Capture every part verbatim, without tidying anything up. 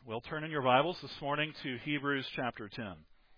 We'll turn in your Bibles this morning to Hebrews chapter ten.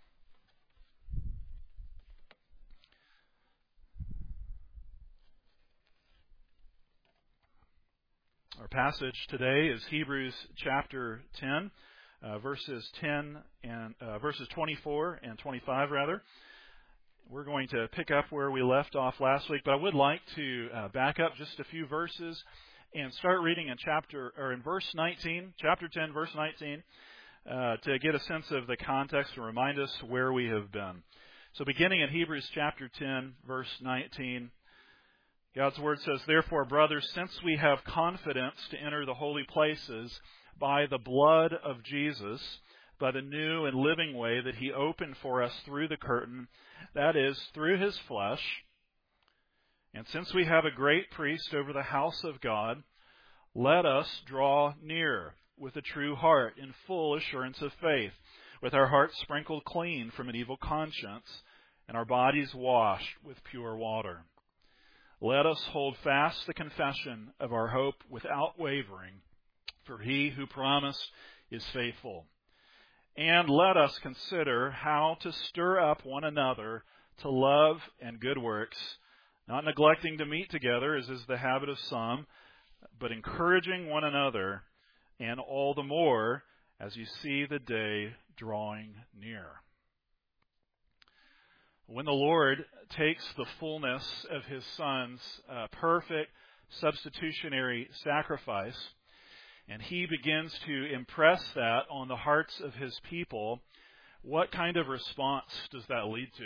Our passage today is Hebrews chapter ten, uh, verses ten and uh, verses twenty-four and twenty-five, rather. We're going to pick up where we left off last week, but I would like to uh, back up just a few verses and start reading in chapter or in verse nineteen, chapter ten, verse nineteen, uh, to get a sense of the context and remind us where we have been. So, beginning in Hebrews chapter ten, verse nineteen, God's word says, "Therefore, brothers, since we have confidence to enter the holy places by the blood of Jesus, by the new and living way that He opened for us through the curtain, that is, through His flesh. And since we have a great priest over the house of God, let us draw near with a true heart in full assurance of faith, with our hearts sprinkled clean from an evil conscience and our bodies washed with pure water. Let us hold fast the confession of our hope without wavering, for He who promised is faithful. And let us consider how to stir up one another to love and good works, not neglecting to meet together, as is the habit of some, but encouraging one another, and all the more as you see the day drawing near." When the Lord takes the fullness of His Son's uh, perfect substitutionary sacrifice, and He begins to impress that on the hearts of His people, what kind of response does that lead to?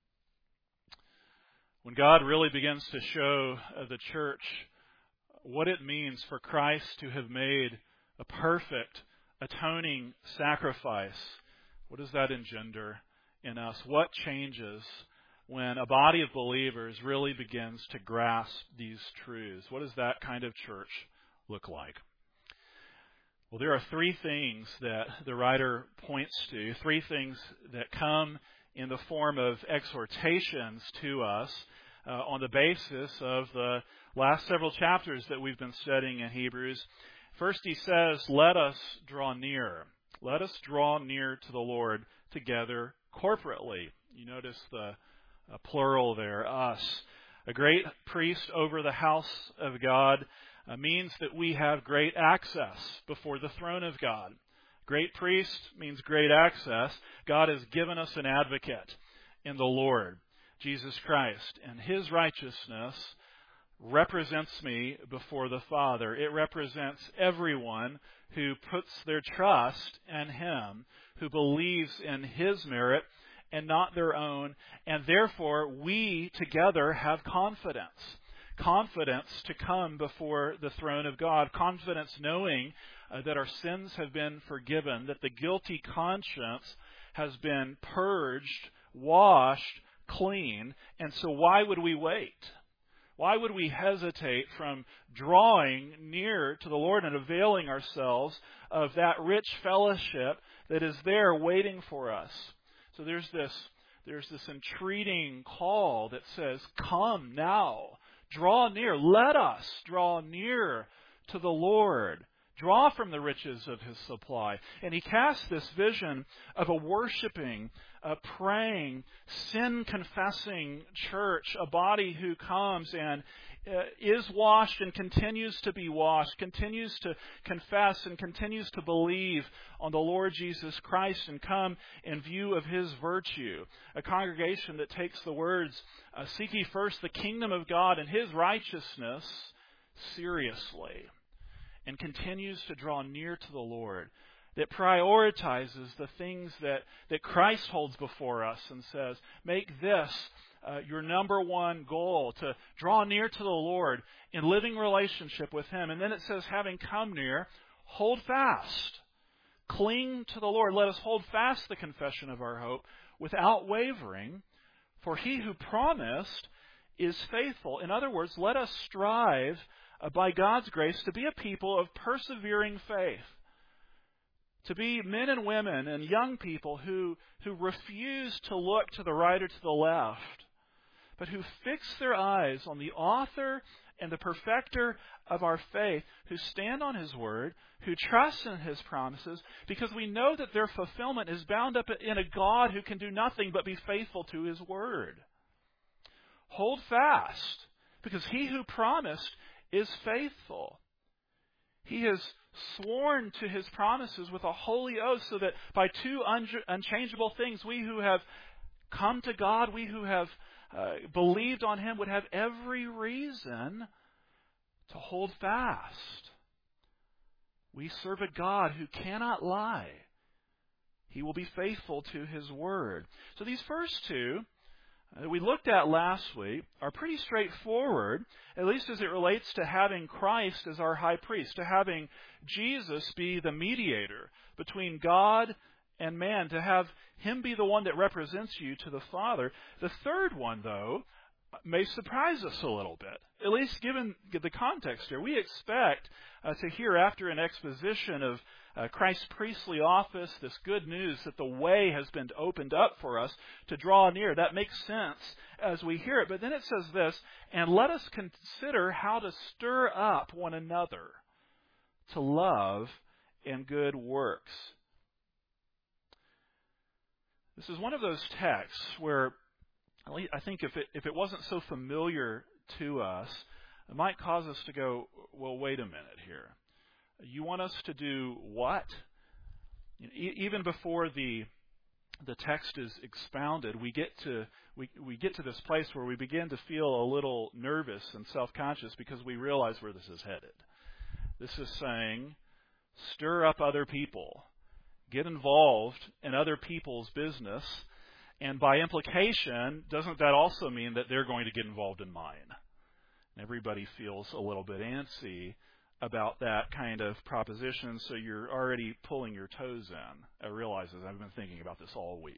When God really begins to show uh, the church what it means for Christ to have made a perfect atoning sacrifice, what does that engender in us? What changes when a body of believers really begins to grasp these truths? What does that kind of church look like? Well, there are three things that the writer points to, three things that come in the form of exhortations to us uh, on the basis of the last several chapters that we've been studying in Hebrews. First, he says, let us draw near. Let us draw near to the Lord together corporately. You notice the uh, plural there, us. A great priest over the house of God uh, means that we have great access before the throne of God. Great priest means great access. God has given us an advocate in the Lord, Jesus Christ, and His righteousness represents me before the Father. It represents everyone who puts their trust in Him, who believes in His merit and not their own, and therefore we together have confidence. Confidence to come before the throne of God. Confidence knowing uh, that our sins have been forgiven, that the guilty conscience has been purged, washed, clean, and so why would we wait? Why would we hesitate from drawing near to the Lord and availing ourselves of that rich fellowship that is there waiting for us? So there's this, there's this entreating call that says, come now, draw near, let us draw near to the Lord. Draw from the riches of His supply. And he casts this vision of a worshiping, a praying, sin-confessing church, a body who comes and uh, is washed and continues to be washed, continues to confess and continues to believe on the Lord Jesus Christ and come in view of His virtue. A congregation that takes the words, uh, seek ye first the kingdom of God and His righteousness seriously, and continues to draw near to the Lord, that prioritizes the things that, that Christ holds before us and says, make this uh, your number one goal, to draw near to the Lord in living relationship with Him. And then it says, having come near, hold fast. Cling to the Lord. Let us hold fast the confession of our hope without wavering, for He who promised is faithful. In other words, let us strive Uh, by God's grace, to be a people of persevering faith, to be men and women and young people who, who refuse to look to the right or to the left, but who fix their eyes on the author and the perfecter of our faith, who stand on His word, who trust in His promises, because we know that their fulfillment is bound up in a God who can do nothing but be faithful to His word. Hold fast, because He who promised is faithful. He has sworn to His promises with a holy oath, so that by two un- unchangeable things, we who have come to God, we who have uh, believed on Him, would have every reason to hold fast. We serve a God who cannot lie. He will be faithful to His word. So these first two that we looked at last week are pretty straightforward, at least as it relates to having Christ as our high priest, to having Jesus be the mediator between God and man, to have Him be the one that represents you to the Father. The third one, though, may surprise us a little bit, at least given the context here. We expect uh, to hear, after an exposition of uh, Christ's priestly office, this good news that the way has been opened up for us to draw near. That makes sense as we hear it. But then it says this, and let us consider how to stir up one another to love and good works. This is one of those texts where I think if it if it wasn't so familiar to us, it might cause us to go, well, wait a minute here. You want us to do what? Even before the the text is expounded, we get to we we get to this place where we begin to feel a little nervous and self-conscious because we realize where this is headed. This is saying, stir up other people, get involved in other people's business. And by implication, doesn't that also mean that they're going to get involved in mine? And everybody feels a little bit antsy about that kind of proposition, so you're already pulling your toes in. I realize as I've been thinking about this all week.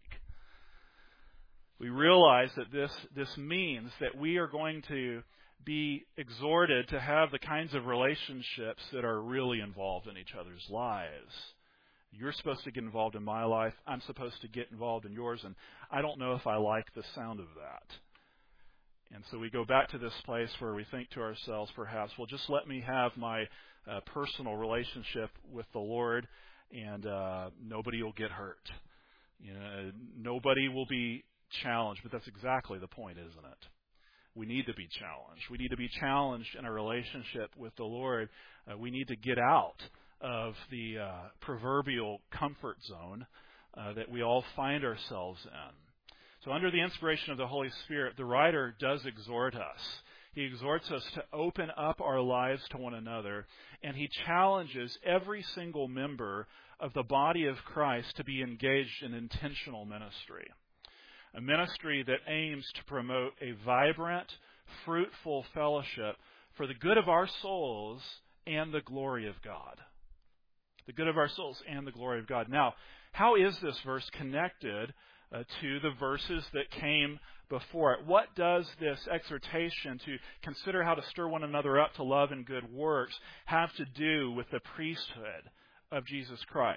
We realize that this, this means that we are going to be exhorted to have the kinds of relationships that are really involved in each other's lives. You're supposed to get involved in my life. I'm supposed to get involved in yours. And I don't know if I like the sound of that. And so we go back to this place where we think to ourselves, perhaps, well, just let me have my uh, personal relationship with the Lord, and uh, nobody will get hurt. You know, nobody will be challenged. But that's exactly the point, isn't it? We need to be challenged. We need to be challenged in our relationship with the Lord. Uh, we need to get out of the uh, proverbial comfort zone uh, that we all find ourselves in. So under the inspiration of the Holy Spirit, the writer does exhort us. He exhorts us to open up our lives to one another, and he challenges every single member of the body of Christ to be engaged in intentional ministry. A ministry that aims to promote a vibrant, fruitful fellowship for the good of our souls and the glory of God. The good of our souls and the glory of God. Now, how is this verse connected uh, to the verses that came before it? What does this exhortation to consider how to stir one another up to love and good works have to do with the priesthood of Jesus Christ?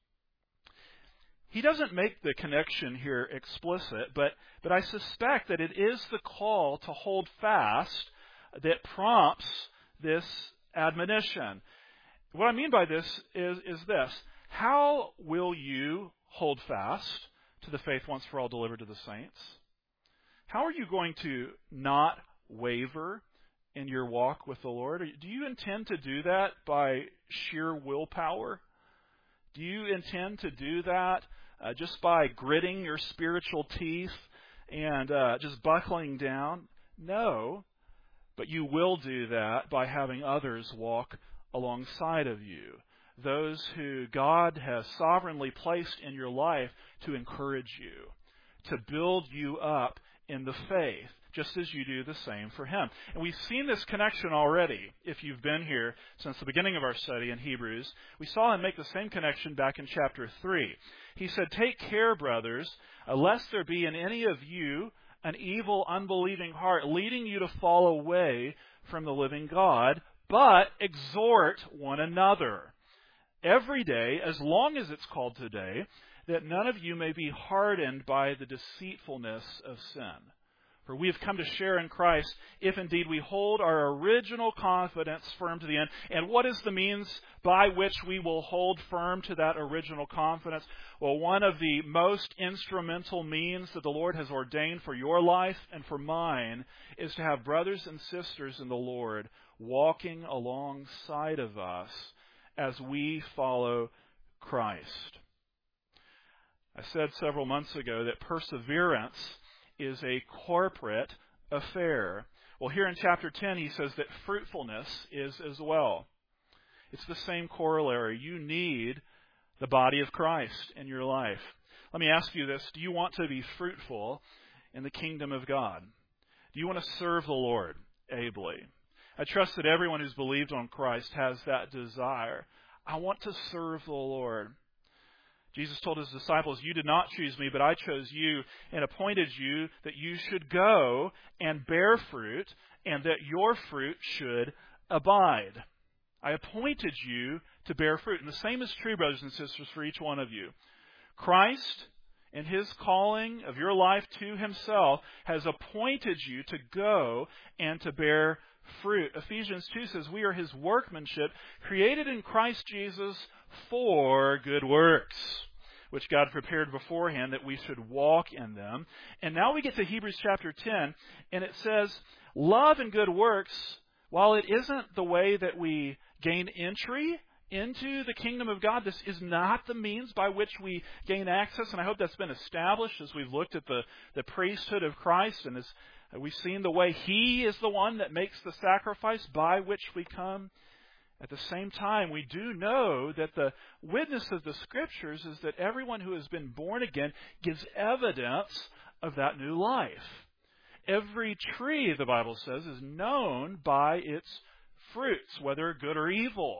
He doesn't make the connection here explicit, but, but I suspect that it is the call to hold fast that prompts this admonition. What I mean by this is, is this. How will you hold fast to the faith once for all delivered to the saints? How are you going to not waver in your walk with the Lord? Do you intend to do that by sheer willpower? Do you intend to do that uh, just by gritting your spiritual teeth and uh, just buckling down? No, but you will do that by having others walk alongside of you, those who God has sovereignly placed in your life to encourage you, to build you up in the faith, just as you do the same for Him. And we've seen this connection already. If you've been here since the beginning of our study in Hebrews, we saw Him make the same connection back in chapter three. He said, "Take care, brothers, lest there be in any of you an evil, unbelieving heart, leading you to fall away from the living God, but exhort one another every day, as long as it's called today, that none of you may be hardened by the deceitfulness of sin." For we have come to share in Christ, if indeed we hold our original confidence firm to the end. And what is the means by which we will hold firm to that original confidence? Well, one of the most instrumental means that the Lord has ordained for your life and for mine is to have brothers and sisters in the Lord walking alongside of us as we follow Christ. I said several months ago that perseverance is a corporate affair. Well, here in chapter ten, he says that fruitfulness is as well. It's the same corollary. You need the body of Christ in your life. Let me ask you this. Do you want to be fruitful in the kingdom of God? Do you want to serve the Lord ably? I trust that everyone who's believed on Christ has that desire. I want to serve the Lord. Jesus told his disciples, you did not choose me, but I chose you and appointed you that you should go and bear fruit and that your fruit should abide. I appointed you to bear fruit. And the same is true, brothers and sisters, for each one of you. Christ, in his calling of your life to himself, has appointed you to go and to bear fruit. Ephesians two says we are his workmanship, created in Christ Jesus for good works, which God prepared beforehand that we should walk in them. And now we get to Hebrews chapter ten, and it says, love and good works, while it isn't the way that we gain entry into the kingdom of God, this is not the means by which we gain access. And I hope that's been established as we've looked at the, the priesthood of Christ, and as we've seen the way he is the one that makes the sacrifice by which we come. At the same time, we do know that the witness of the Scriptures is that everyone who has been born again gives evidence of that new life. Every tree, the Bible says, is known by its fruits, whether good or evil.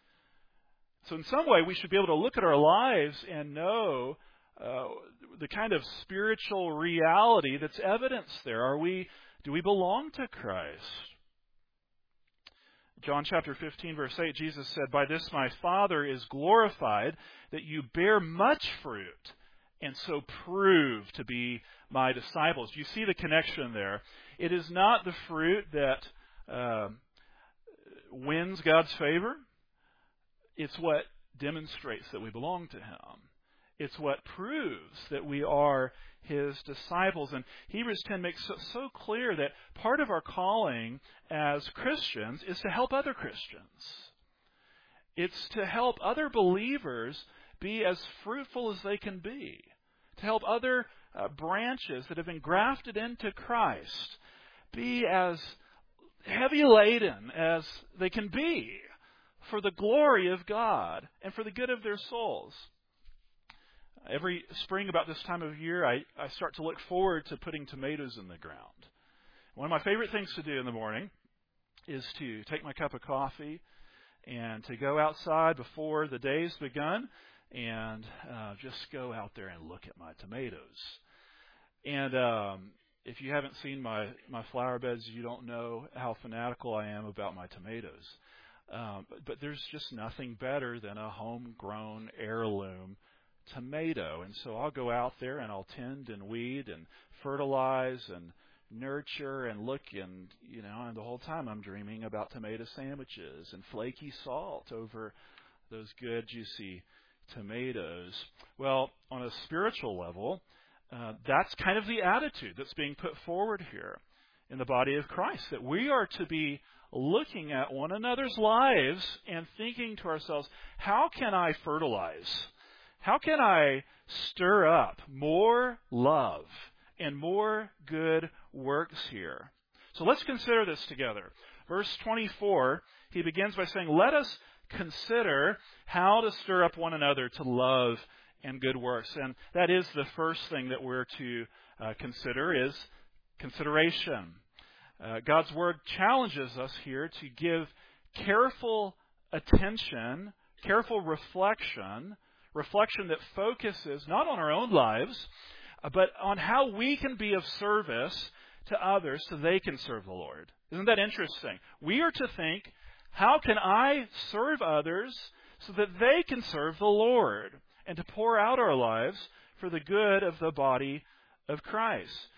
So in some way, we should be able to look at our lives and know uh, the kind of spiritual reality that's evidenced there. Are we? Do we belong to Christ? John chapter fifteen, verse eight, Jesus said, by this my Father is glorified, that you bear much fruit, and so prove to be my disciples. You see the connection there. It is not the fruit that uh, wins God's favor. It's what demonstrates that we belong to him. It's what proves that we are his disciples. And Hebrews ten makes so, so clear that part of our calling as Christians is to help other Christians. It's to help other believers be as fruitful as they can be. To help other uh, branches that have been grafted into Christ be as heavy laden as they can be for the glory of God and for the good of their souls. Every spring about this time of year, I, I start to look forward to putting tomatoes in the ground. One of my favorite things to do in the morning is to take my cup of coffee and to go outside before the day's begun and uh, just go out there and look at my tomatoes. And um, if you haven't seen my, my flower beds, you don't know how fanatical I am about my tomatoes. Um, but, but there's just nothing better than a homegrown heirloom tomato. And so I'll go out there and I'll tend and weed and fertilize and nurture and look, and you know, and the whole time I'm dreaming about tomato sandwiches and flaky salt over those good juicy tomatoes. Well, on a spiritual level, uh, that's kind of the attitude that's being put forward here in the body of Christ, that we are to be looking at one another's lives and thinking to ourselves, how can I fertilize? How can I stir up more love and more good works here? So let's consider this together. Verse twenty-four, he begins by saying, let us consider how to stir up one another to love and good works. And that is the first thing that we're to uh, consider, is consideration. Uh, God's Word challenges us here to give careful attention, careful reflection, reflection that focuses not on our own lives, but on how we can be of service to others so they can serve the Lord. Isn't that interesting? We are to think, how can I serve others so that they can serve the Lord, and to pour out our lives for the good of the body of Christ.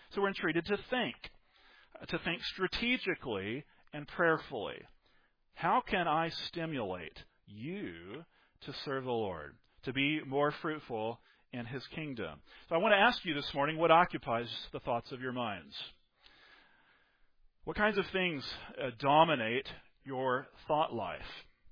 So we're entreated to think, to think strategically and prayerfully. How can I stimulate you to serve the Lord, to be more fruitful in His kingdom? So I want to ask you this morning, what occupies the thoughts of your minds? What kinds of things uh, dominate your thought life?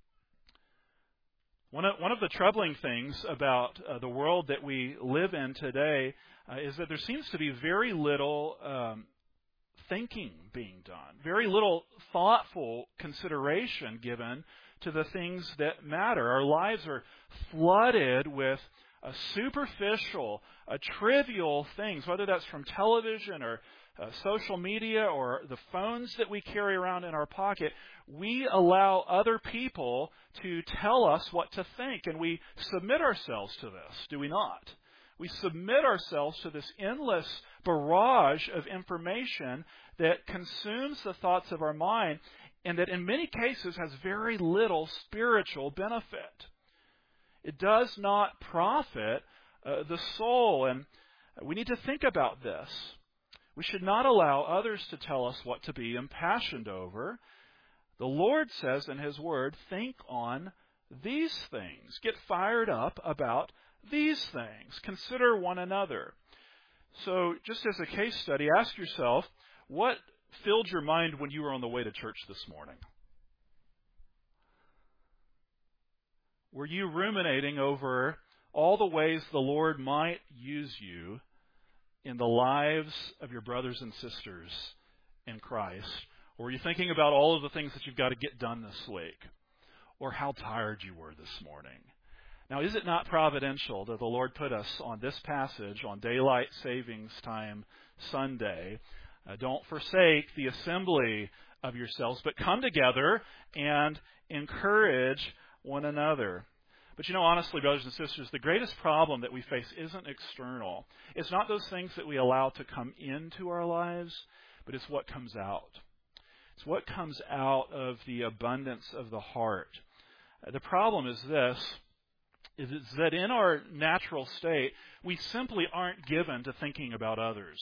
One of, one of the troubling things about uh, the world that we live in today uh, is that there seems to be very little um, thinking being done, very little thoughtful consideration given to the things that matter. Our lives are flooded with uh, superficial, uh, trivial things, whether that's from television or uh, social media or the phones that we carry around in our pocket. We allow other people to tell us what to think, and we submit ourselves to this, do we not? We submit ourselves to this endless barrage of information that consumes the thoughts of our mind and that in many cases has very little spiritual benefit. It does not profit uh, the soul, and we need to think about this. We should not allow others to tell us what to be impassioned over. The Lord says in His Word, think on these things. Get fired up about these things. Consider one another. So, just as a case study, ask yourself, what filled your mind when you were on the way to church this morning? Were you ruminating over all the ways the Lord might use you in the lives of your brothers and sisters in Christ? Or were you thinking about all of the things that you've got to get done this week? Or how tired you were this morning? Now, is it not providential that the Lord put us on this passage on Daylight Savings Time Sunday? Uh, don't forsake the assembly of yourselves, but come together and encourage one another. But you know, honestly, brothers and sisters, the greatest problem that we face isn't external. It's not those things that we allow to come into our lives, but it's what comes out. It's what comes out of the abundance of the heart. Uh, the problem is this, is that in our natural state, we simply aren't given to thinking about others.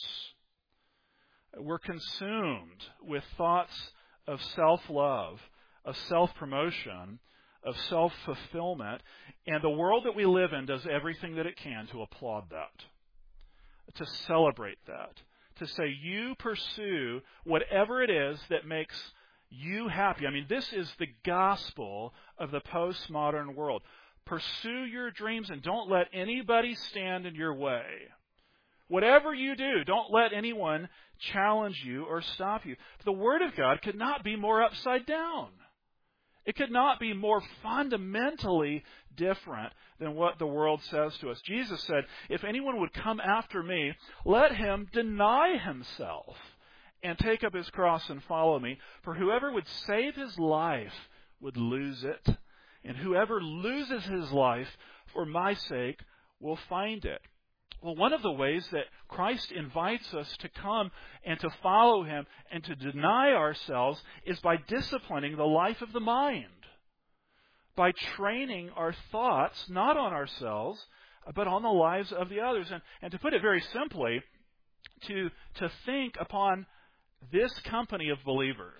We're consumed with thoughts of self-love, of self-promotion, of self-fulfillment, and the world that we live in does everything that it can to applaud that, to celebrate that, to say you pursue whatever it is that makes you happy. I mean, this is the gospel of the postmodern world. Pursue your dreams and don't let anybody stand in your way. Whatever you do, don't let anyone challenge you or stop you. The Word of God could not be more upside down. It could not be more fundamentally different than what the world says to us. Jesus said, if anyone would come after me, let him deny himself and take up his cross and follow me. For whoever would save his life would lose it. And whoever loses his life for my sake will find it. Well, one of the ways that Christ invites us to come and to follow Him and to deny ourselves is by disciplining the life of the mind, by training our thoughts not on ourselves, but on the lives of the others. And, and to put it very simply, to, to think upon this company of believers,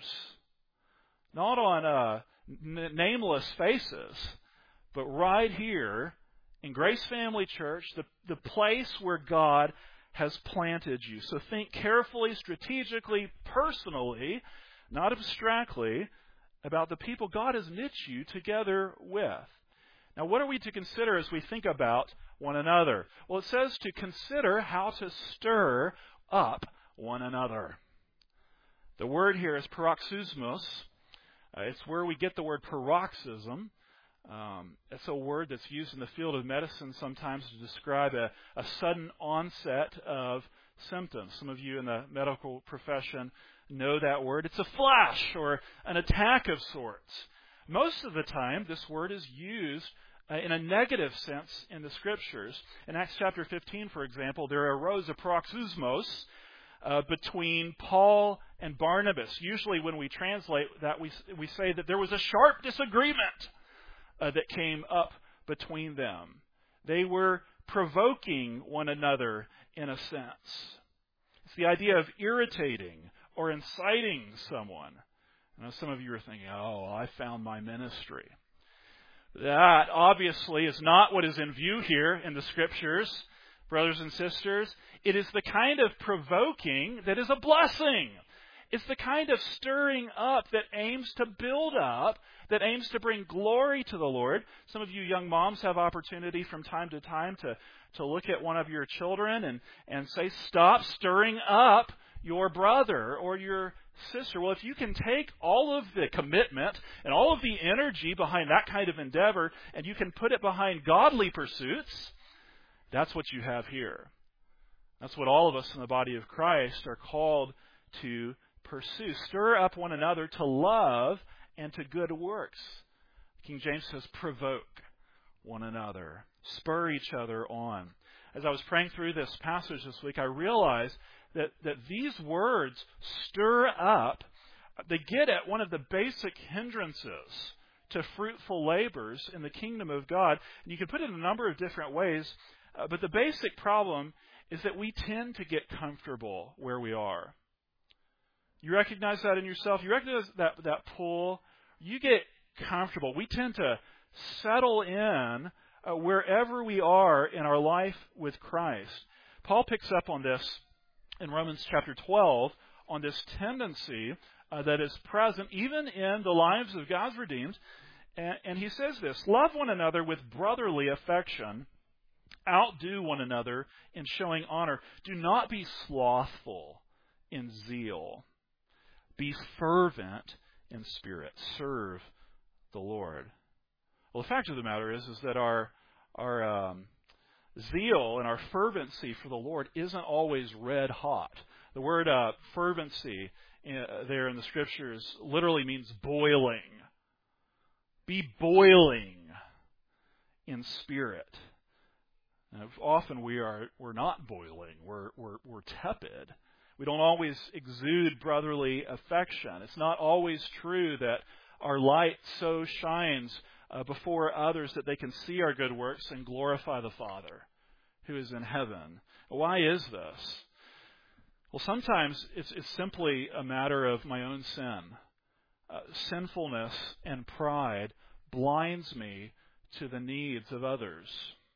not on uh, n- nameless faces, but right here in Grace Family Church, the, the place where God has planted you. So think carefully, strategically, personally, not abstractly, about the people God has knit you together with. Now, what are we to consider as we think about one another? Well, it says to consider how to stir up one another. The word here is paroxysmos. Uh, it's where we get the word paroxysm. Um, it's a word that's used in the field of medicine sometimes to describe a, a sudden onset of symptoms. Some of you in the medical profession know that word. It's a flash or an attack of sorts. Most of the time, this word is used uh, in a negative sense in the Scriptures. In Acts chapter fifteen, for example, there arose a paroxysmos uh, between Paul and Barnabas. Usually when we translate that, we, we say that there was a sharp disagreement Uh, that came up between them. They were provoking one another in a sense. It's the idea of irritating or inciting someone. I know some of you are thinking, oh, I found my ministry. That obviously is not what is in view here in the Scriptures, brothers and sisters. It is the kind of provoking that is a blessing. It's the kind of stirring up that aims to build up, that aims to bring glory to the Lord. Some of you young moms have opportunity from time to time to, to look at one of your children and, and say, stop stirring up your brother or your sister. Well, if you can take all of the commitment and all of the energy behind that kind of endeavor and you can put it behind godly pursuits, that's what you have here. That's what all of us in the body of Christ are called to pursue. Stir up one another to love and to good works. King James says, provoke one another. Spur each other on. As I was praying through this passage this week, I realized that, that these words, stir up, they get at one of the basic hindrances to fruitful labors in the kingdom of God. And you can put it in a number of different ways, uh, but the basic problem is that we tend to get comfortable where we are. You recognize that in yourself? You recognize that, that pull? You get comfortable. We tend to settle in uh, wherever we are in our life with Christ. Paul picks up on this in Romans chapter twelve, on this tendency uh, that is present even in the lives of God's redeemed. And, and he says this, love one another with brotherly affection. Outdo one another in showing honor. Do not be slothful in zeal. Be fervent in spirit. Serve the Lord. Well, the fact of the matter is, is that our our um, zeal and our fervency for the Lord isn't always red hot. The word uh, fervency uh, there in the Scriptures literally means boiling. Be boiling in spirit. Now, often we are we're not boiling. We're we're we're tepid. We don't always exude brotherly affection. It's not always true that our light so shines uh, before others that they can see our good works and glorify the Father who is in heaven. Why is this? Well, sometimes it's, it's simply a matter of my own sin. Uh, sinfulness and pride blinds me to the needs of others.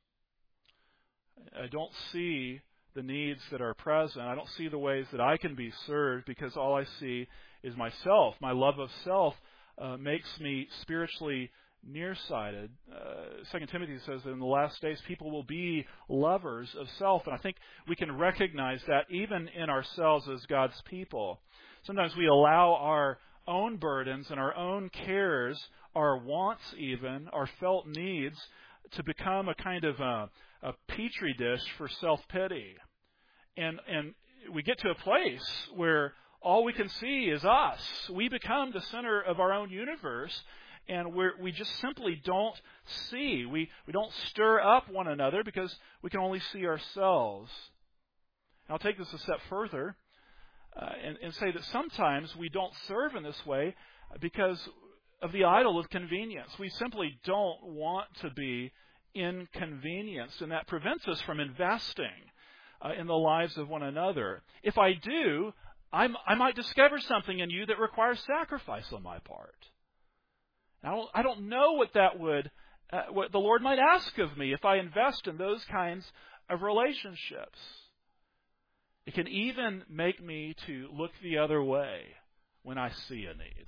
I don't see the needs that are present. I don't see the ways that I can be served because all I see is myself. My love of self uh, makes me spiritually nearsighted. Uh, Second Timothy says that in the last days people will be lovers of self. And I think we can recognize that even in ourselves as God's people. Sometimes we allow our own burdens and our own cares, our wants even, our felt needs, to become a kind of a, a petri dish for self-pity. And and we get to a place where all we can see is us. We become the center of our own universe, and we're, we just simply don't see. We, we don't stir up one another because we can only see ourselves. And I'll take this a step further uh, and, and say that sometimes we don't serve in this way because of the idol of convenience. We simply don't want to be inconvenienced, and that prevents us from investing uh, in the lives of one another. If I do, I'm, I might discover something in you that requires sacrifice on my part. I don't, I don't know what that would, uh, what the Lord might ask of me if I invest in those kinds of relationships. It can even make me to look the other way when I see a need.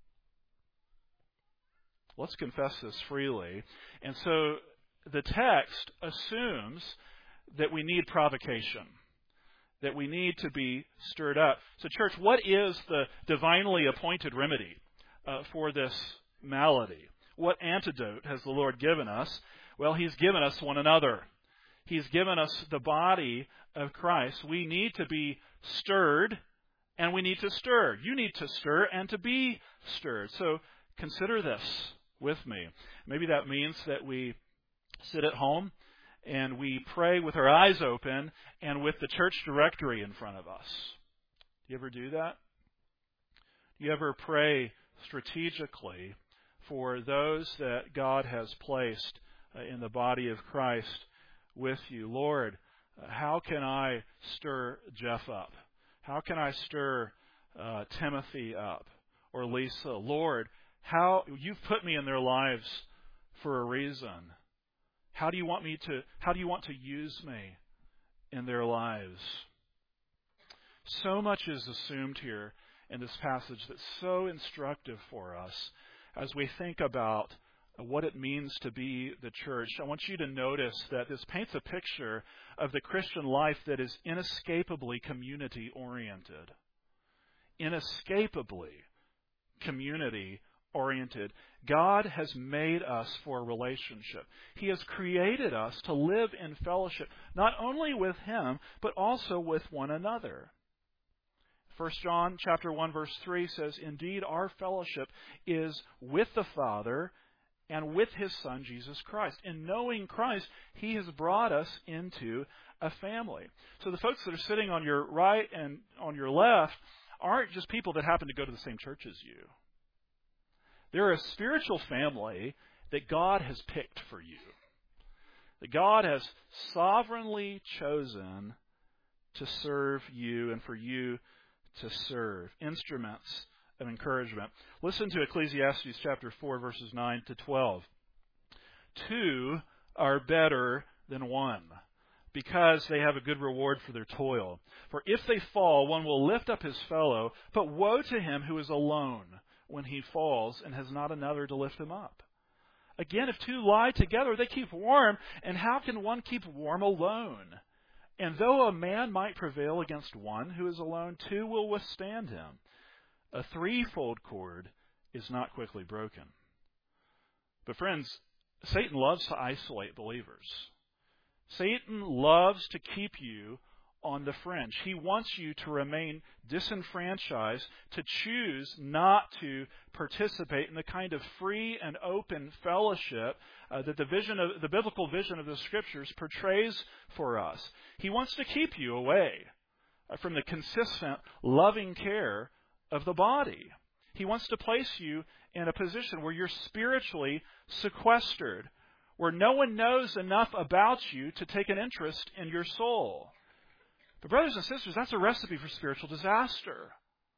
Let's confess this freely. And so the text assumes that we need provocation, that we need to be stirred up. So, church, what is the divinely appointed remedy uh, for this malady? What antidote has the Lord given us? Well, He's given us one another. He's given us the body of Christ. We need to be stirred, and we need to stir. You need to stir and to be stirred. So consider this with me. Maybe that means that we sit at home and we pray with our eyes open and with the church directory in front of us. Do you ever do that? Do you ever pray strategically for those that God has placed in the body of Christ with you? Lord, how can I stir Jeff up? How can I stir uh, Timothy up or Lisa? Lord, how you've put me in their lives for a reason. How do you want me to, how do you want to use me in their lives? So much is assumed here in this passage that's so instructive for us as we think about what it means to be the church. I want you to notice that this paints a picture of the Christian life that is inescapably community-oriented. Inescapably community-oriented. God has made us for a relationship. He has created us to live in fellowship, not only with Him, but also with one another. First John chapter one verse three says, "Indeed, our fellowship is with the Father and with His Son, Jesus Christ. In knowing Christ, He has brought us into a family." So the folks that are sitting on your right and on your left aren't just people that happen to go to the same church as you. They're a spiritual family that God has picked for you. That God has sovereignly chosen to serve you and for you to serve. Instruments of encouragement. Listen to Ecclesiastes chapter four, verses nine to twelve. Two are better than one, because they have a good reward for their toil. For if they fall, one will lift up his fellow, but woe to him who is alone when he falls and has not another to lift him up. Again, if two lie together, they keep warm, and how can one keep warm alone? And though a man might prevail against one who is alone, two will withstand him. A threefold cord is not quickly broken. But friends, Satan loves to isolate believers. Satan loves to keep you on the fringe. He wants you to remain disenfranchised, to choose not to participate in the kind of free and open fellowship uh, that the vision of the biblical vision of the Scriptures portrays for us. He wants to keep you away uh, from the consistent, loving care of the body. He wants to place you in a position where you're spiritually sequestered, where no one knows enough about you to take an interest in your soul. But brothers and sisters, that's a recipe for spiritual disaster.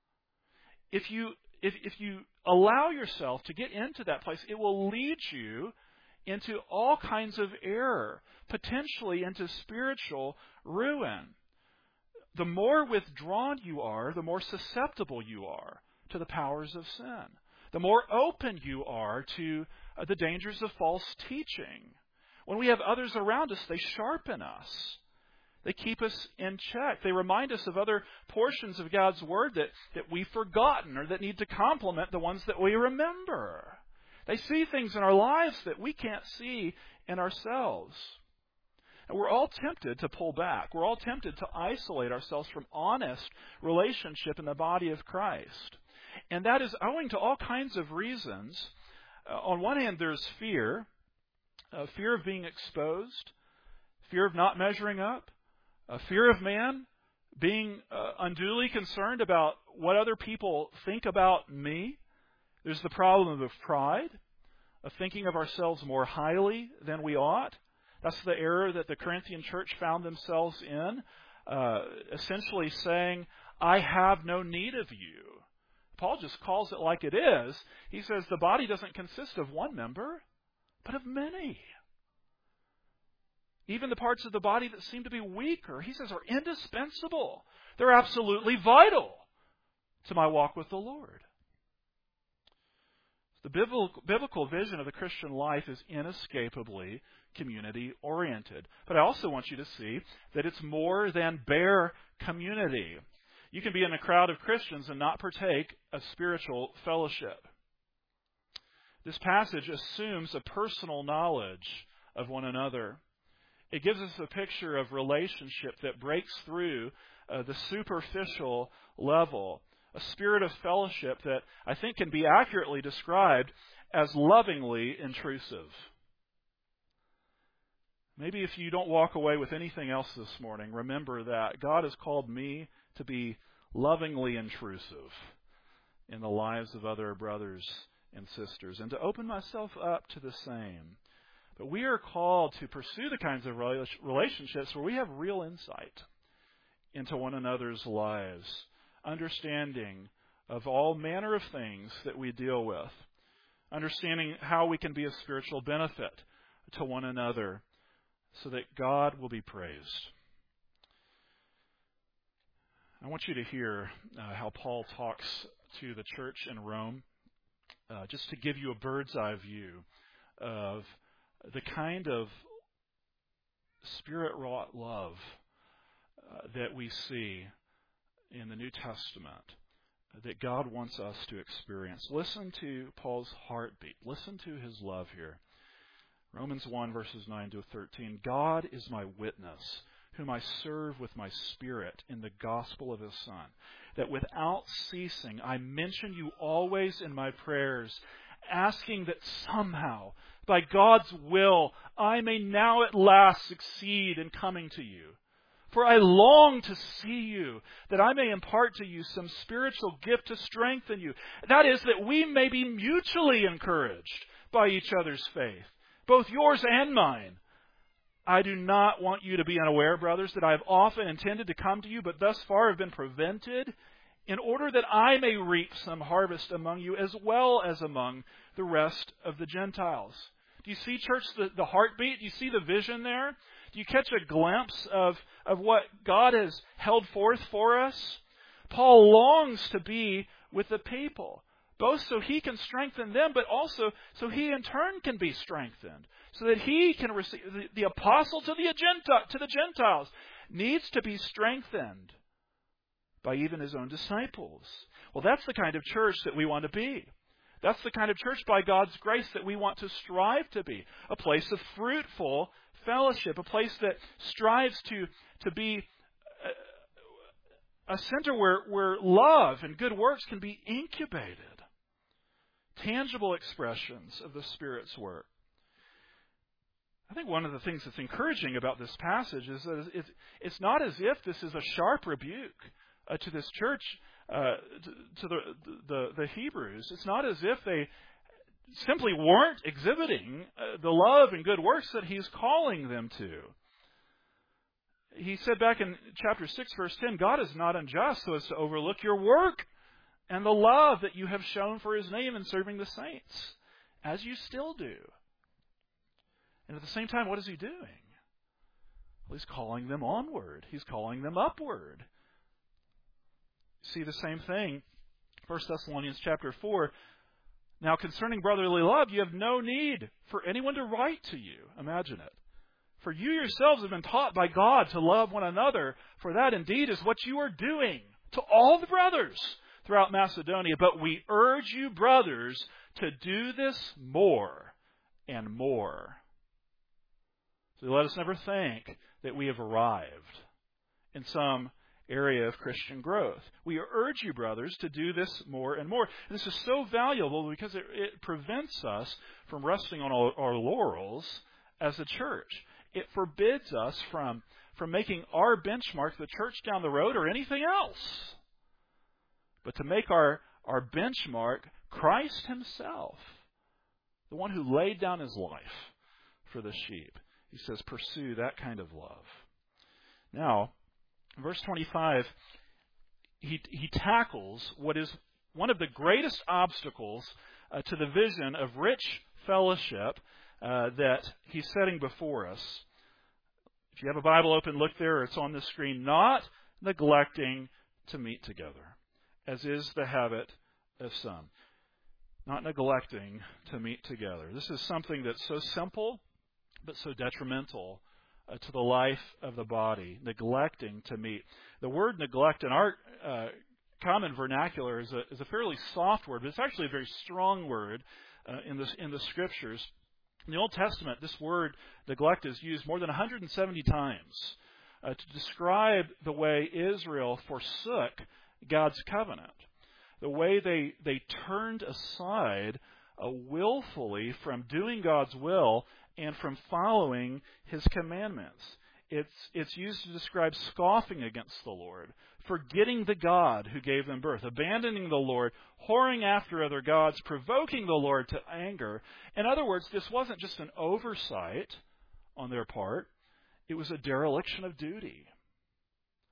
If you if, if you allow yourself to get into that place, it will lead you into all kinds of error, potentially into spiritual ruin. The more withdrawn you are, the more susceptible you are to the powers of sin. The more open you are to uh, the dangers of false teaching. When we have others around us, they sharpen us. They keep us in check. They remind us of other portions of God's Word that, that we've forgotten or that need to complement the ones that we remember. They see things in our lives that we can't see in ourselves. And we're all tempted to pull back. We're all tempted to isolate ourselves from honest relationship in the body of Christ. And that is owing to all kinds of reasons. Uh, on one hand, there's fear. Uh, fear of being exposed. Fear of not measuring up. A fear of man, being uh, unduly concerned about what other people think about me. There's the problem of pride, of thinking of ourselves more highly than we ought. That's the error that the Corinthian church found themselves in, uh, essentially saying, I have no need of you. Paul just calls it like it is. He says the body doesn't consist of one member, but of many. Even the parts of the body that seem to be weaker, he says, are indispensable. They're absolutely vital to my walk with the Lord. The biblical vision of the Christian life is inescapably community-oriented. But I also want you to see that it's more than bare community. You can be in a crowd of Christians and not partake of spiritual fellowship. This passage assumes a personal knowledge of one another. It gives us a picture of relationship that breaks through uh, the superficial level. A spirit of fellowship that I think can be accurately described as lovingly intrusive. Maybe if you don't walk away with anything else this morning, remember that God has called me to be lovingly intrusive in the lives of other brothers and sisters, and to open myself up to the same. But we are called to pursue the kinds of relationships where we have real insight into one another's lives, understanding of all manner of things that we deal with, understanding how we can be of spiritual benefit to one another so that God will be praised. I want you to hear uh, how Paul talks to the church in Rome, uh, just to give you a bird's eye view of the kind of Spirit-wrought love uh, that we see in the New Testament that God wants us to experience. Listen to Paul's heartbeat. Listen to his love here. Romans one, verses nine to thirteen. God is my witness, whom I serve with my spirit in the gospel of His Son, that without ceasing I mention you always in my prayers, asking that somehow, by God's will, I may now at last succeed in coming to you. For I long to see you, that I may impart to you some spiritual gift to strengthen you. That is, that we may be mutually encouraged by each other's faith, both yours and mine. I do not want you to be unaware, brothers, that I have often intended to come to you, but thus far have been prevented, in order that I may reap some harvest among you as well as among the rest of the Gentiles. Do you see, church, the, the heartbeat? Do you see the vision there? Do you catch a glimpse of, of what God has held forth for us? Paul longs to be with the people, both so he can strengthen them, but also so he in turn can be strengthened, so that he can receive. The, the apostle to the, Gentile, to the Gentiles needs to be strengthened by even his own disciples. Well, that's the kind of church that we want to be. That's the kind of church, by God's grace, that we want to strive to be. A place of fruitful fellowship, a place that strives to, to be a, a center where, where love and good works can be incubated. Tangible expressions of the Spirit's work. I think one of the things that's encouraging about this passage is that it's, it's not as if this is a sharp rebuke uh, to this church, uh, to, to the, the, the Hebrews. It's not as if they simply weren't exhibiting uh, the love and good works that he's calling them to. He said back in chapter six, verse ten, God is not unjust so as to overlook your work and the love that you have shown for His name in serving the saints, as you still do. And at the same time, what is He doing? Well, He's calling them onward. He's calling them upward. See the same thing, First Thessalonians chapter four. Now, concerning brotherly love, you have no need for anyone to write to you. Imagine it. For you yourselves have been taught by God to love one another, for that indeed is what you are doing to all the brothers throughout Macedonia. But we urge you, brothers, to do this more and more. So let us never think that we have arrived in some area of Christian growth. We urge you, brothers, to do this more and more. And this is so valuable because it, it prevents us from resting on our, our laurels as a church. It forbids us from, from making our benchmark the church down the road or anything else, but to make our, our benchmark Christ Himself, the one who laid down His life for the sheep. He says, pursue that kind of love. Now, verse twenty-five, he, he tackles what is one of the greatest obstacles uh, to the vision of rich fellowship uh, that he's setting before us. If you have a Bible open, look there. It's on the screen. Not neglecting to meet together, as is the habit of some. Not neglecting to meet together. This is something that's so simple, but so detrimental Uh, to the life of the body, neglecting to meet. The word neglect in our uh, common vernacular is a, is a fairly soft word, but it's actually a very strong word uh, in, this, in the Scriptures. In the Old Testament, this word neglect is used more than one hundred seventy times uh, to describe the way Israel forsook God's covenant, the way they, they turned aside uh, willfully from doing God's will and from following His commandments. It's, it's used to describe scoffing against the Lord, forgetting the God who gave them birth, abandoning the Lord, whoring after other gods, provoking the Lord to anger. In other words, this wasn't just an oversight on their part. It was a dereliction of duty.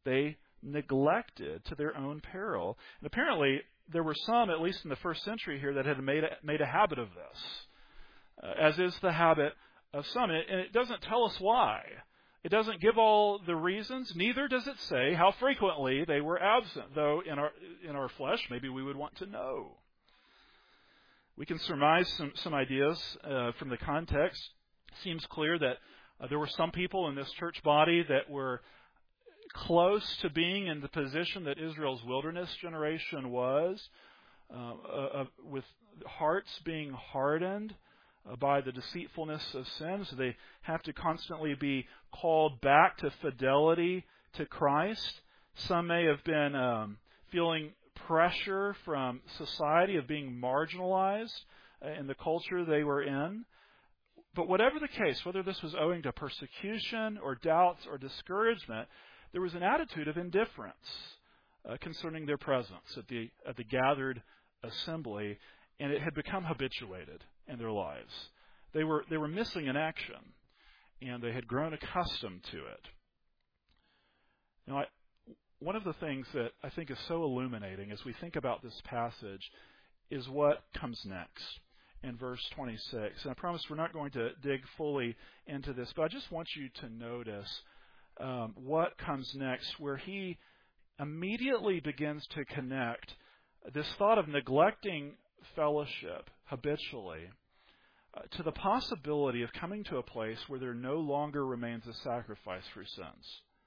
they neglected to their own peril. And apparently, there were some, at least in the first century here, that had made a, made a habit of this, uh, as is the habit of some. And it, and it doesn't tell us why. It doesn't give all the reasons. Neither does it say how frequently they were absent, though in our in our flesh, maybe we would want to know. We can surmise some, some ideas uh, from the context. It seems clear that uh, there were some people in this church body that were close to being in the position that Israel's wilderness generation was, uh, uh, with hearts being hardened uh, by the deceitfulness of sin. So they have to constantly be called back to fidelity to Christ. Some may have been um, feeling pressure from society of being marginalized uh, in the culture they were in. But whatever the case, whether this was owing to persecution or doubts or discouragement, there was an attitude of indifference uh, concerning their presence at the at the gathered assembly, and it had become habituated in their lives. They were they were missing in action, and they had grown accustomed to it. Now, I, one of the things that I think is so illuminating as we think about this passage is what comes next in verse twenty-six. And I promise we're not going to dig fully into this, but I just want you to notice Um, what comes next, where he immediately begins to connect this thought of neglecting fellowship habitually uh, to the possibility of coming to a place where there no longer remains a sacrifice for sins.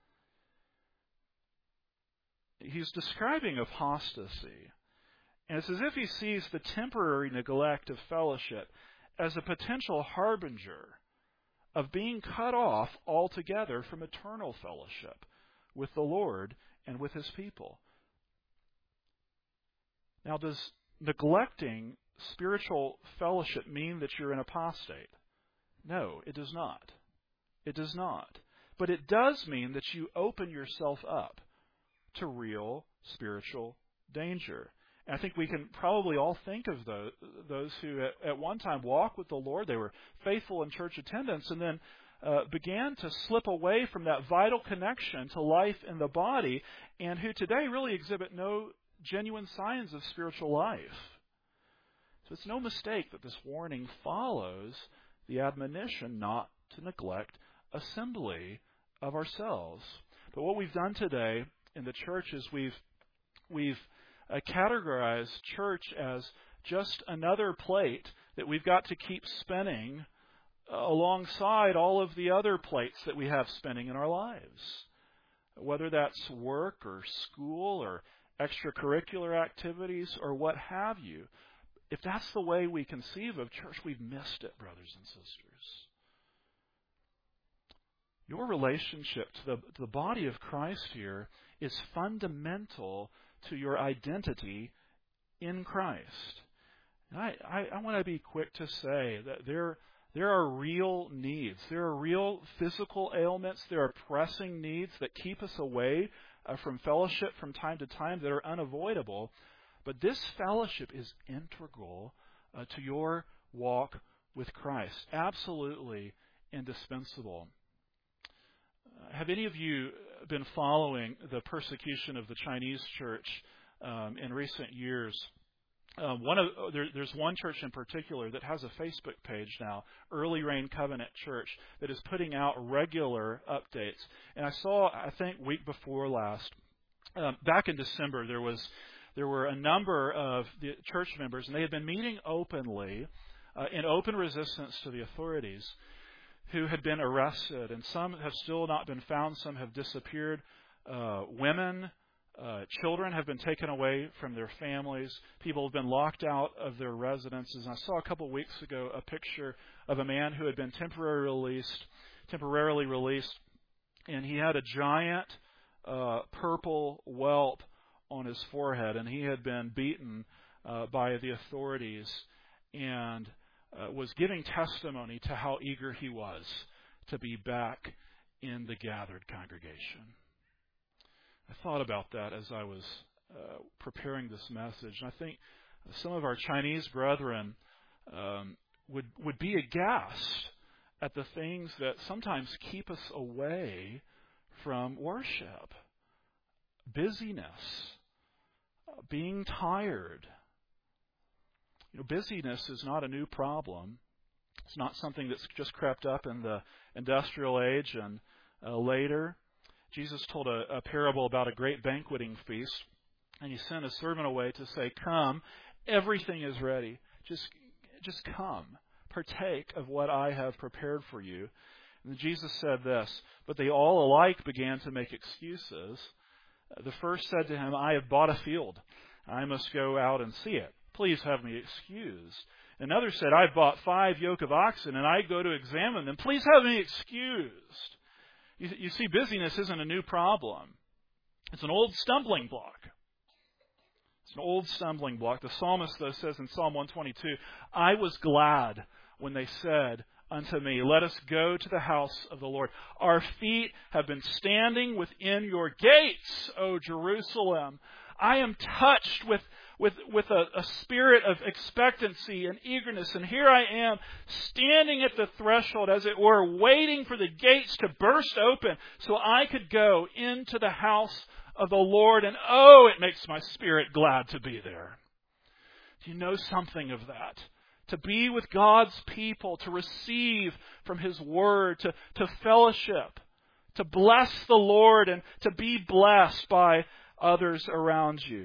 He's describing apostasy, and it's as if he sees the temporary neglect of fellowship as a potential harbinger of being cut off altogether from eternal fellowship with the Lord and with His people. Now, does neglecting spiritual fellowship mean that you're an apostate? No, it does not. It does not. But it does mean that you open yourself up to real spiritual danger. I think we can probably all think of those, those who at, at one time walked with the Lord. They were faithful in church attendance and then uh, began to slip away from that vital connection to life in the body, and who today really exhibit no genuine signs of spiritual life. So it's no mistake that this warning follows the admonition not to neglect assembly of ourselves. But what we've done today in the church is we've we've Uh, categorize church as just another plate that we've got to keep spinning uh, alongside all of the other plates that we have spinning in our lives. Whether that's work or school or extracurricular activities or what have you. If that's the way we conceive of church, we've missed it, brothers and sisters. Your relationship to the, to the body of Christ here is fundamental to your identity in Christ. And I, I, I want to be quick to say that there, there are real needs. There are real physical ailments. There are pressing needs that keep us away uh, from fellowship from time to time that are unavoidable. But this fellowship is integral uh, to your walk with Christ. Absolutely indispensable. Uh, have any of you been following the persecution of the Chinese church um, in recent years? Um, one of there, there's one church in particular that has a Facebook page now, Early Rain Covenant Church, that is putting out regular updates. And I saw, I think, week before last, um, back in December, there was there were a number of the church members, and they had been meeting openly uh, in open resistance to the authorities, who had been arrested, and some have still not been found. Some have disappeared. Uh, women, uh, children have been taken away from their families. People have been locked out of their residences. And I saw a couple of weeks ago a picture of a man who had been temporarily released, temporarily released, and he had a giant uh, purple welt on his forehead, and he had been beaten uh, by the authorities, and Uh, was giving testimony to how eager he was to be back in the gathered congregation. I thought about that as I was uh, preparing this message, and I think some of our Chinese brethren um, would would be aghast at the things that sometimes keep us away from worship. busyness, uh, being tired. You know, busyness is not a new problem. It's not something that's just crept up in the industrial age and uh, later. Jesus told a, a parable about a great banqueting feast, and he sent a servant away to say, "Come, everything is ready. Just, just come, partake of what I have prepared for you." And Jesus said this, "But they all alike began to make excuses. The first said to him, 'I have bought a field. I must go out and see it. Please have me excused.' Another said, 'I've bought five yoke of oxen, and I go to examine them. Please have me excused.'" You, you see, busyness isn't a new problem. It's an old stumbling block. It's an old stumbling block. The psalmist, though, says in Psalm one twenty-two, "I was glad when they said unto me, 'Let us go to the house of the Lord.' Our feet have been standing within your gates, O Jerusalem." I am touched with, with, with a, a spirit of expectancy and eagerness. And here I am, standing at the threshold, as it were, waiting for the gates to burst open so I could go into the house of the Lord. And oh, it makes my spirit glad to be there. Do you know something of that? To be with God's people, to receive from His Word, to, to fellowship, to bless the Lord and to be blessed by others around you.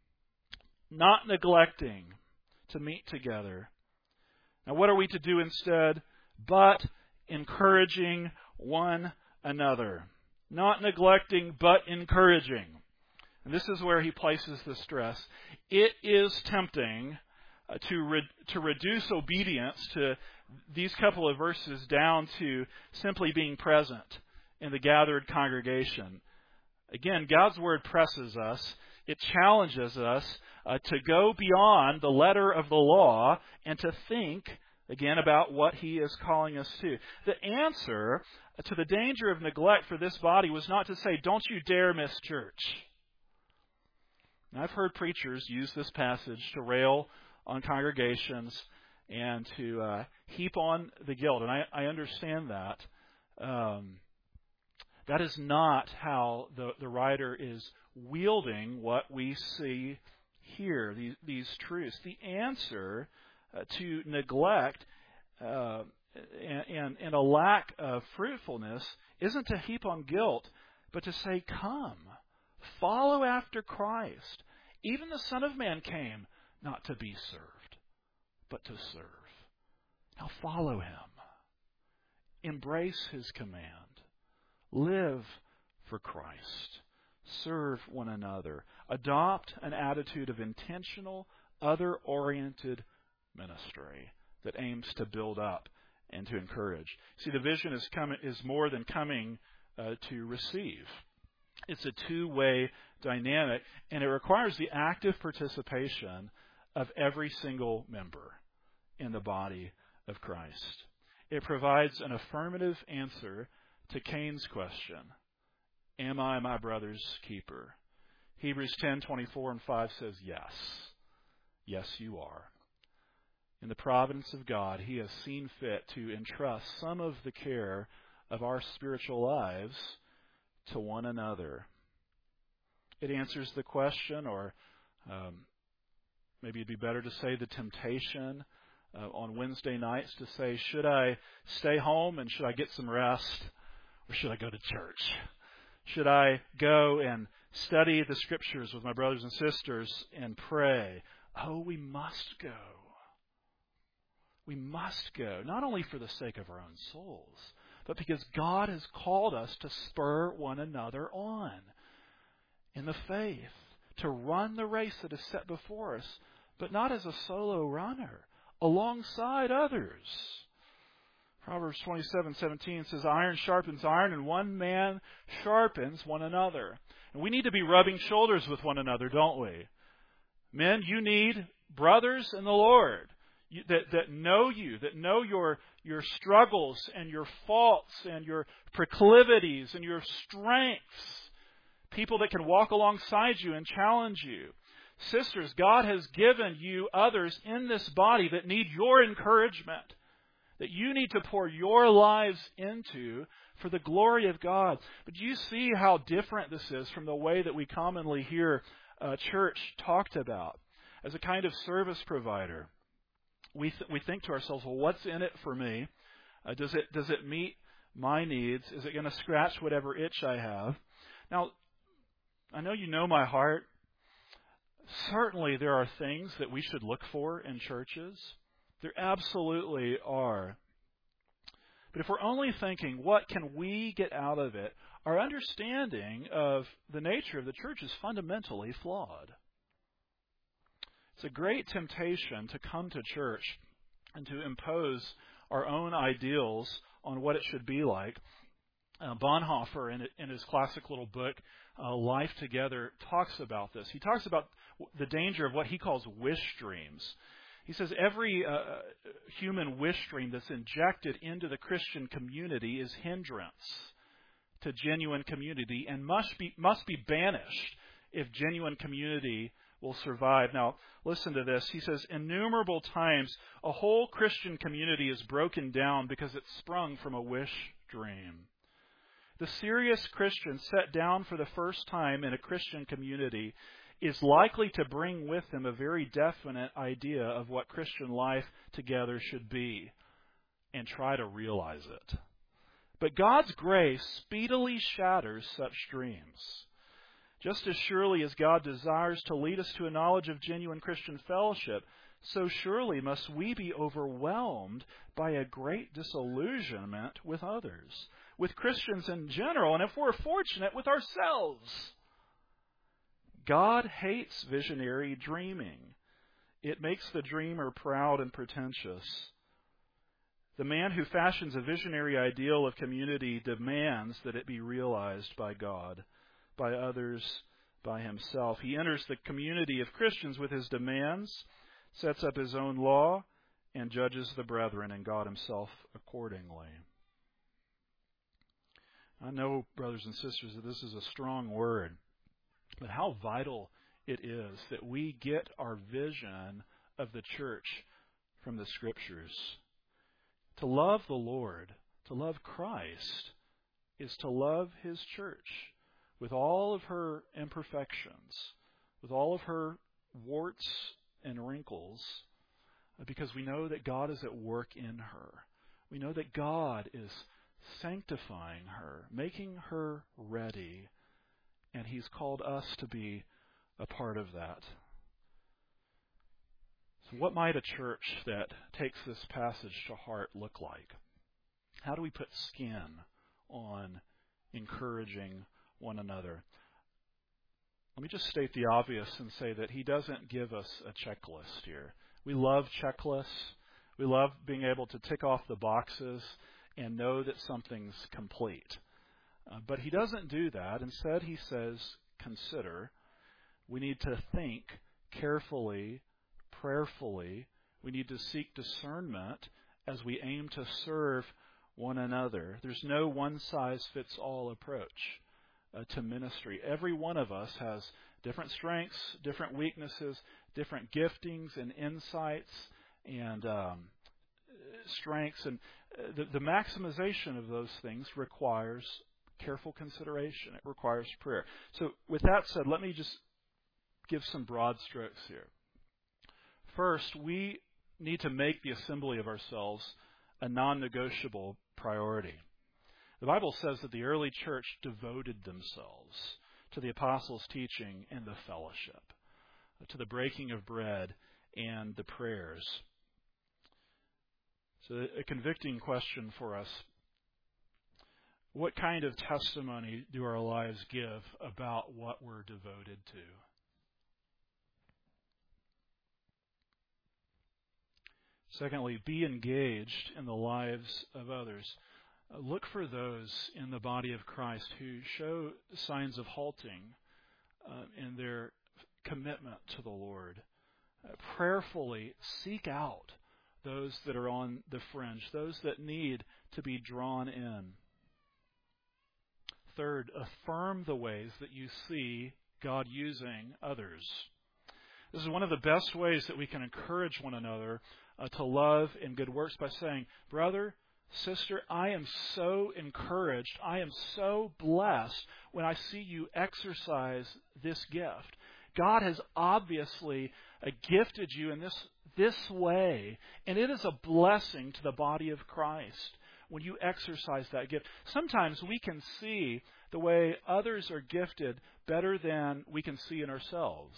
Not neglecting to meet together. Now, what are we to do instead? But encouraging one another. Not neglecting, but encouraging. And this is where he places the stress. It is tempting uh, to re- to reduce obedience to these couple of verses down to simply being present in the gathered congregation. Again, God's Word presses us. It challenges us uh, to go beyond the letter of the law and to think, again, about what He is calling us to. The answer to the danger of neglect for this body was not to say, "Don't you dare miss church." Now, I've heard preachers use this passage to rail on congregations and to uh, heap on the guilt, and I, I understand that. Um, That is not how the, the writer is wielding what we see here, these, these truths. The answer uh, to neglect uh, and, and, and a lack of fruitfulness isn't to heap on guilt, but to say, "Come, follow after Christ. Even the Son of Man came not to be served, but to serve." Now follow Him. Embrace His command. Live for Christ. Serve one another. Adopt an attitude of intentional, other-oriented ministry that aims to build up and to encourage. See, the vision is, come, is more than coming uh, to receive. It's a two-way dynamic, and it requires the active participation of every single member in the body of Christ. It provides an affirmative answer to Cain's question, "Am I my brother's keeper?" Hebrews ten twenty-four and five says, yes. Yes, you are. In the providence of God, He has seen fit to entrust some of the care of our spiritual lives to one another. It answers the question, or um, maybe it'd be better to say the temptation uh, on Wednesday nights to say, should I stay home and should I get some rest? Or should I go to church? Should I go and study the Scriptures with my brothers and sisters and pray? Oh, we must go. We must go, not only for the sake of our own souls, but because God has called us to spur one another on in the faith, to run the race that is set before us, but not as a solo runner, alongside others. Proverbs twenty-seven seventeen says, "Iron sharpens iron, and one man sharpens one another." And we need to be rubbing shoulders with one another, don't we? Men, you need brothers in the Lord you, that, that know you, that know your, your struggles and your faults and your proclivities and your strengths. People that can walk alongside you and challenge you. Sisters, God has given you others in this body that need your encouragement, that you need to pour your lives into for the glory of God. But do you see how different this is from the way that we commonly hear uh, church talked about? As a kind of service provider, we th- we think to ourselves, well, what's in it for me? Uh, does it does it meet my needs? Is it going to scratch whatever itch I have? Now, I know you know my heart. Certainly there are things that we should look for in churches. There absolutely are. But if we're only thinking, what can we get out of it, our understanding of the nature of the church is fundamentally flawed. It's a great temptation to come to church and to impose our own ideals on what it should be like. Uh, Bonhoeffer, in, in his classic little book, uh, Life Together, talks about this. He talks about the danger of what he calls wish dreams. He says every uh, human wish dream that's injected into the Christian community is hindrance to genuine community and must be must be banished if genuine community will survive. Now, listen to this. He says, innumerable times a whole Christian community is broken down because it sprung from a wish dream. The serious Christian set down for the first time in a Christian community is likely to bring with him a very definite idea of what Christian life together should be and try to realize it. But God's grace speedily shatters such dreams. Just as surely as God desires to lead us to a knowledge of genuine Christian fellowship, so surely must we be overwhelmed by a great disillusionment with others, with Christians in general, and if we're fortunate, with ourselves. God hates visionary dreaming. It makes the dreamer proud and pretentious. The man who fashions a visionary ideal of community demands that it be realized by God, by others, by himself. He enters the community of Christians with his demands, sets up his own law, and judges the brethren and God himself accordingly. I know, brothers and sisters, that this is a strong word, but how vital it is that we get our vision of the church from the Scriptures. To love the Lord, to love Christ, is to love His church with all of her imperfections, with all of her warts and wrinkles, because we know that God is at work in her. We know that God is sanctifying her, making her ready, and He's called us to be a part of that. So what might a church that takes this passage to heart look like? How do we put skin on encouraging one another? Let me just state the obvious and say that He doesn't give us a checklist here. We love checklists. We love being able to tick off the boxes and know that something's complete. Uh, but He doesn't do that. Instead, He says, consider. We need to think carefully, prayerfully. We need to seek discernment as we aim to serve one another. There's no one-size-fits-all approach uh, to ministry. Every one of us has different strengths, different weaknesses, different giftings and insights and um, strengths. And the, the maximization of those things requires careful consideration. It requires prayer. So with that said, let me just give some broad strokes here. First, we need to make the assembly of ourselves a non-negotiable priority. The Bible says that the early church devoted themselves to the apostles' teaching and the fellowship, to the breaking of bread and the prayers. So a convicting question for us: what kind of testimony do our lives give about what we're devoted to? Secondly, be engaged in the lives of others. Uh, look for those in the body of Christ who show signs of halting uh, in their commitment to the Lord. Uh, prayerfully seek out those that are on the fringe, those that need to be drawn in. Third, affirm the ways that you see God using others. This is one of the best ways that we can encourage one another uh, to love and good works by saying, brother, Sister, I am so encouraged. I am so blessed when I see you exercise this gift. God has obviously uh, gifted you in this, this way, and it is a blessing to the body of Christ when you exercise that gift. Sometimes we can see the way others are gifted better than we can see in ourselves.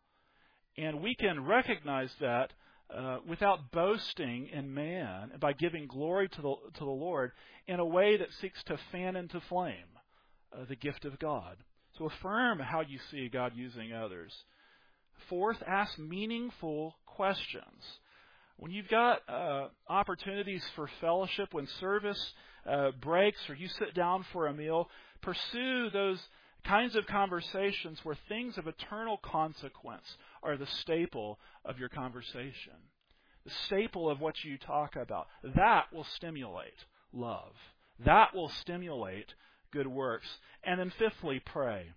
And we can recognize that uh, without boasting in man, and by giving glory to the, to the Lord in a way that seeks to fan into flame uh, the gift of God. So affirm how you see God using others. Fourth, ask meaningful questions. When you've got uh, opportunities for fellowship, when service uh, breaks or you sit down for a meal, pursue those kinds of conversations where things of eternal consequence are the staple of your conversation. The staple of what you talk about. That will stimulate love. That will stimulate good works. And then fifthly, pray.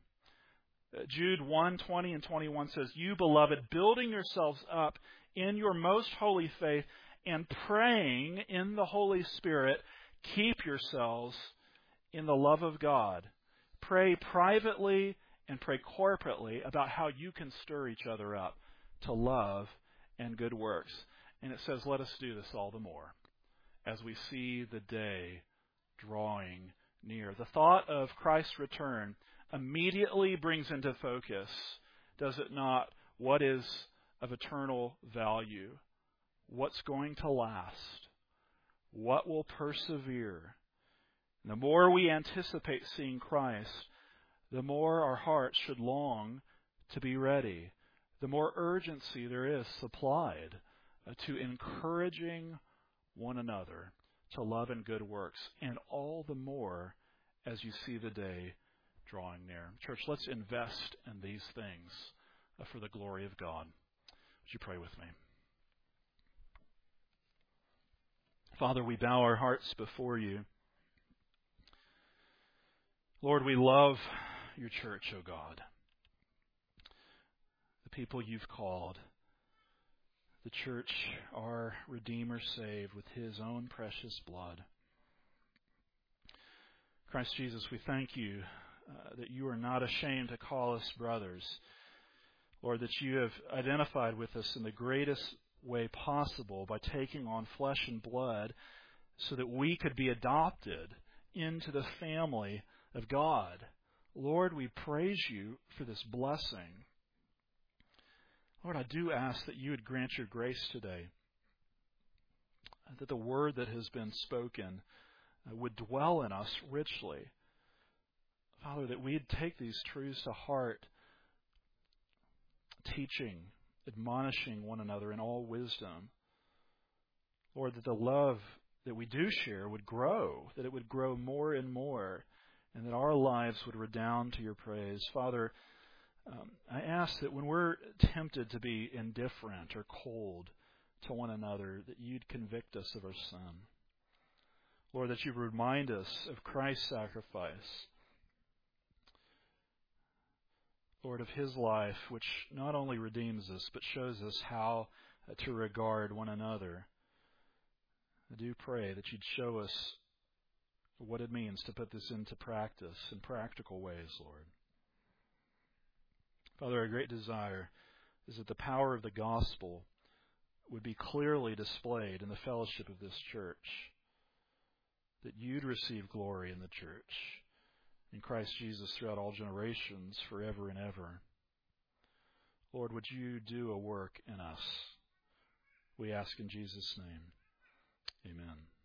Jude one, twenty and twenty-one says, "You, beloved, building yourselves up in your most holy faith and praying in the Holy Spirit, keep yourselves in the love of God." Pray privately and pray corporately about how you can stir each other up to love and good works. And it says, let us do this all the more as we see the day drawing near. The thought of Christ's return immediately brings into focus, does it not, what is of eternal value? What's going to last? What will persevere? The more we anticipate seeing Christ, the more our hearts should long to be ready. The more urgency there is supplied uh, to encouraging one another to love and good works, and all the more as you see the day drawing near. Church, let's invest in these things uh, for the glory of God. Would you pray with me? Father, we bow our hearts before you. Lord, we love your church, O God, the people you've called, the church our Redeemer saved with his own precious blood. Christ Jesus, we thank you uh, that you are not ashamed to call us brothers, Lord, that you have identified with us in the greatest way possible by taking on flesh and blood so that we could be adopted into the family of God. Lord, we praise you for this blessing. Lord, I do ask that you would grant your grace today, that the word that has been spoken would dwell in us richly. Father, that we'd take these truths to heart, teaching, admonishing one another in all wisdom. Lord, that the love that we do share would grow, that it would grow more and more, and that our lives would redound to your praise. Father, um, I ask that when we're tempted to be indifferent or cold to one another, that you'd convict us of our sin. Lord, that you'd remind us of Christ's sacrifice. Lord, of his life, which not only redeems us, but shows us how to regard one another. I do pray that you'd show us what it means to put this into practice in practical ways, Lord. Father, our great desire is that the power of the gospel would be clearly displayed in the fellowship of this church, that you'd receive glory in the church, in Christ Jesus throughout all generations, forever and ever. Lord, would you do a work in us? We ask in Jesus' name. Amen.